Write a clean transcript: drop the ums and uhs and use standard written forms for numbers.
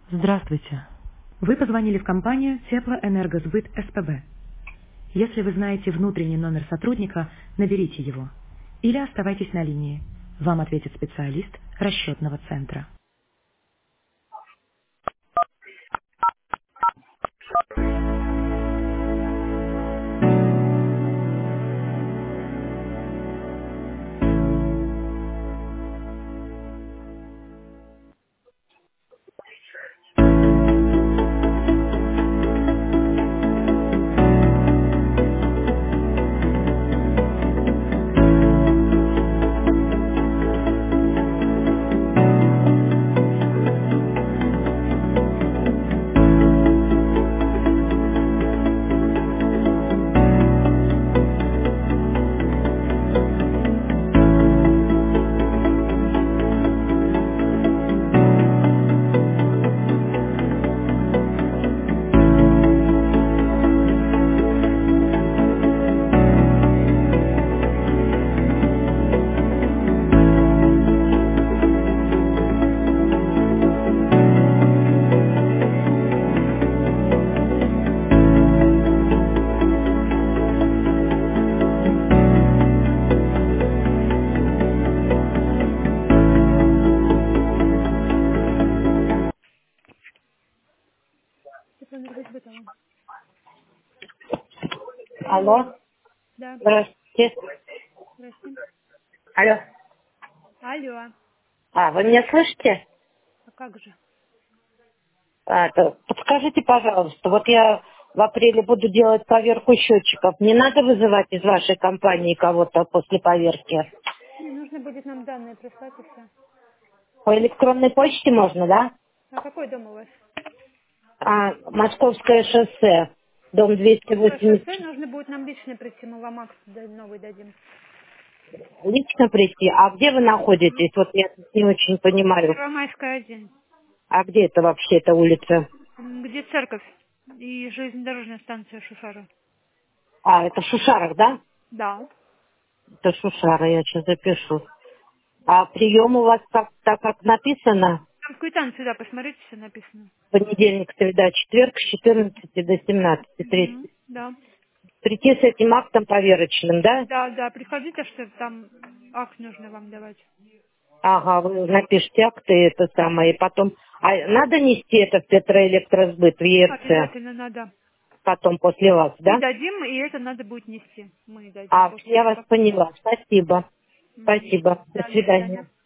Здравствуйте. Вы позвонили в компанию Теплоэнергосбыт СПБ. Если вы знаете внутренний номер сотрудника, наберите его. Или оставайтесь на линии. Вам ответит специалист расчетного центра. Теплоэнергосбыт, алло. Алло, Алло. Да, здравствуйте. здрасте. Алло. Алло. Вы меня слышите? А как же? Подскажите, пожалуйста, вот я в апреле буду делать поверку счетчиков. Не надо вызывать из вашей компании кого-то после поверки? Не, нужно будет нам данные прислать и все. По электронной почте можно, да? А какой дом у вас? Московское шоссе, дом Московское шоссе, 280. нужно будет нам лично прийти, мы вам акт новый дадим. Лично прийти. А где вы Мгм. находитесь? Вот я тут не очень понимаю. Первомайская 1. А где это вообще, эта улица? Где церковь и железнодорожная станция Шушара. Это в Шушарах, да? Да. Это Шушара, я сейчас запишу. А прием у вас так как написано? Там в квитанции, да, посмотрите, все написано. Понедельник, среда, четверг с 14 до 17:30. Угу. Да. Прийти с этим актом поверочным, да? Да, да, приходите, что там акт нужно вам давать. Ага, вы напишите акты, это самое, и потом... надо нести это в Петроэлектросбыт, в ЕРЦ, Обязательно надо. потом после вас, Мы да? дадим, и это надо будет нести. Мы дадим после Я вас этого. поняла. Спасибо. Мгм. Спасибо. До Да, до свидания. свидания.